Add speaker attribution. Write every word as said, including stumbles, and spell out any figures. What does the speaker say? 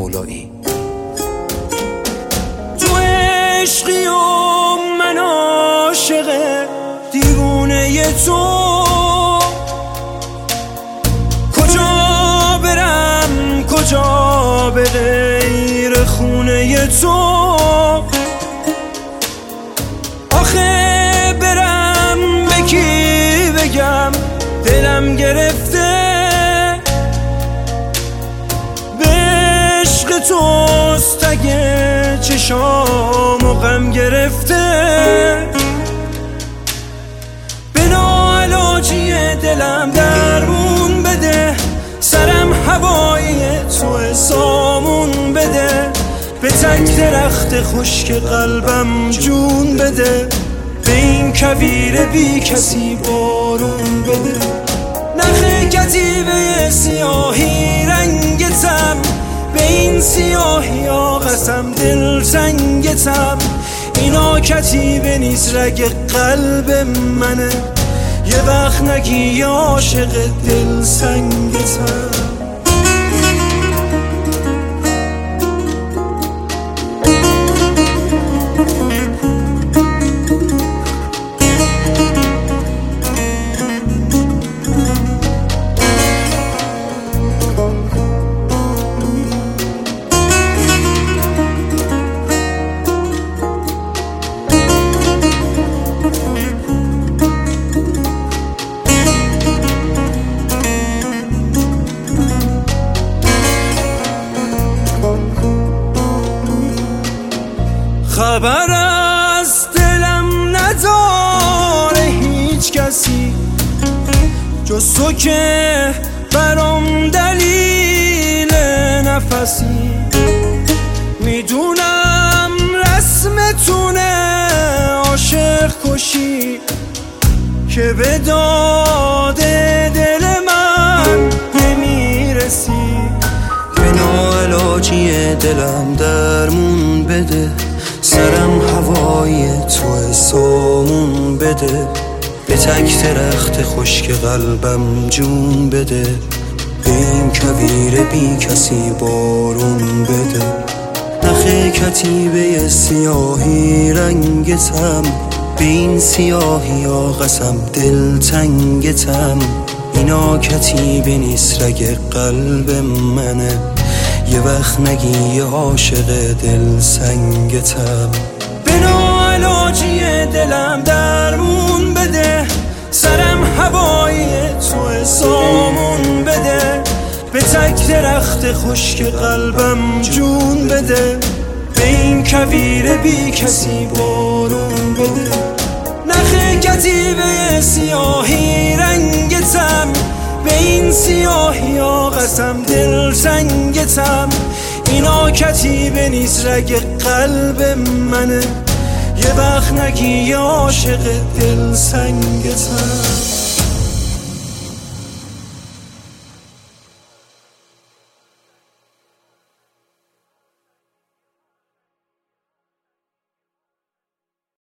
Speaker 1: مولایی.
Speaker 2: تو عشقی و من عاشق دیوونه تو، کجا برم کجا به غیر خونه تو، آخه برم به کی بگم دلم گرفته، به عشق توست اگه چشام و غم گرفته، به ناعلاجی دلم درمون بده، سرم هوایی تو سامون بده، به تک درخت خشک قلبم جون بده، به این کویر بی کسی بارون بده. نخ کتیبه سیاهی رنگتم، به این سیاهی ها قسم دل تنگتم، اینا کتیبه نیست رگ قلب منه، یه وقت نگی عاشق دل سنگتم. خبر از دلم نداره هیچ کسی جز تو که برام دلیل نفسی، میدونم رسمتونه عاشق کشی که به داد دل من نمیرسی، به ناعلاجی دلم درمون بده، سرم هوای تو سامون بده، به تک درخت خشک قلبم جون بده، به این کویر بی کسی بارون بده. نخ کتیبه سیاهی رنگتم، به این سیاهی ها قسم دل تنگتم، اینا کتیبه نیست رگ قلب منه، یه وقت نگی عاشق دل سنگتم، به ناعلاجی دلم درمون بده، سرم هوایی تو سامون بده، به تک درخت خشک قلبم جون بده، به این کویر بی کسی بارون بده. نخ کتیبه سیاهی رنگتم، به این سیاهی ها قسم دل تنگتم، اینا کتیبه نیست رگ قلب منه، یه وقت نگی عاشق دل سنگتم.